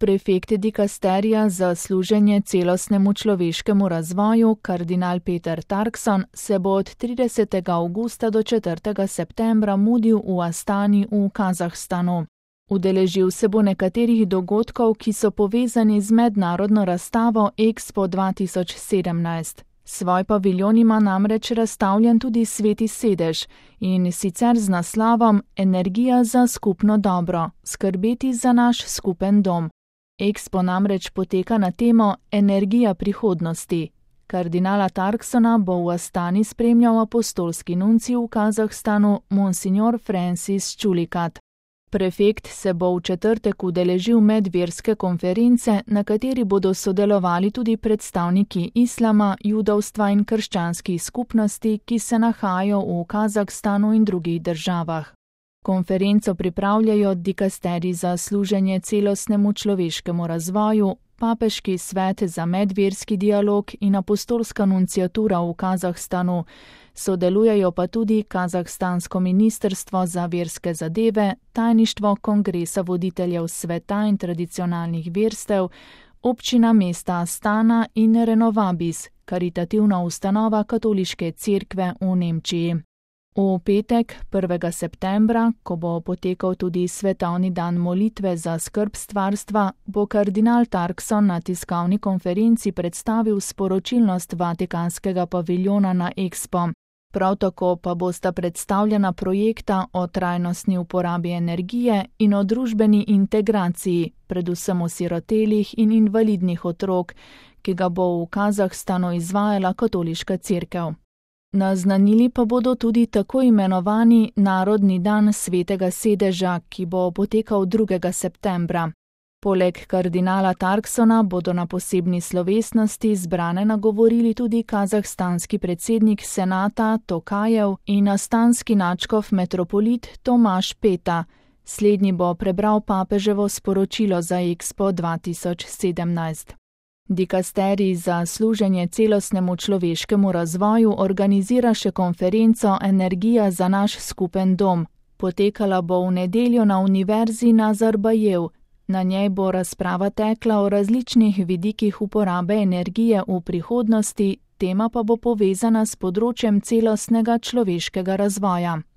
Prefekt dikasterija za služenje celostnemu človeškemu razvoju, kardinal Peter Turkson, se bo od 30. avgusta do 4. septembra mudil v Astani v Kazahstanu. Udeležil se bo nekaterih dogodkov, ki so povezani z mednarodno razstavo Expo 2017. Svoj paviljon ima namreč razstavljen tudi Sveti sedež, in sicer z naslovom Energija za skupno dobro, skrbeti za naš skupen dom. Expo namreč poteka na temo Energija prihodnosti. Kardinala Turksona bo v Astani spremljal apostolski nuncij v Kazahstanu Monsignor Francis Čulikat. Prefekt se bo v četrtek udeležil medverske konference, na kateri bodo sodelovali tudi predstavniki islama, judovstva in krščanskih skupnosti, ki se nahajajo v Kazahstanu in drugih državah. Konferenco pripravljajo dikasterij za služenje celostnemu človeškemu razvoju, Papeški svet za medverski dialog in apostolska nunciatura v Kazahstanu. Sodelujejo pa tudi Kazahstansko ministrstvo za verske zadeve, tajništvo Kongresa voditeljev sveta in tradicionalnih verstev, občina mesta Astana in Renovabis, karitativna ustanova katoliške cerkve v Nemčiji. V petek, 1. septembra, ko bo potekal tudi svetovni dan molitve za skrb stvarstva, bo kardinal Turkson na tiskovni konferenci predstavil sporočilnost Vatikanskega paviljona na Expo. Prav tako pa bosta predstavljena projekta o trajnostni uporabi energije in o družbeni integraciji, predvsem osirotelih in invalidnih otrok, ki ga bo v Kazahstanu izvajala katoliška cerkev. Naznanili pa bodo tudi tako imenovani Narodni dan Svetega sedeža, ki bo potekal 2. septembra. Poleg kardinala Turksona bodo na posebni slovesnosti zbrane nagovorili tudi kazahstanski predsednik senata Tokajev in astanski nadškof metropolit Tomaž Peta. Slednji bo prebral papeževo sporočilo za Expo 2017. Dikasterij za služenje celostnemu človeškemu razvoju organizira še konferenco Energija za naš skupen dom. Potekala bo v nedeljo na Univerzi Nazarbajev. Na njej bo razprava tekla o različnih vidikih uporabe energije v prihodnosti, tema pa bo povezana s področjem celostnega človeškega razvoja.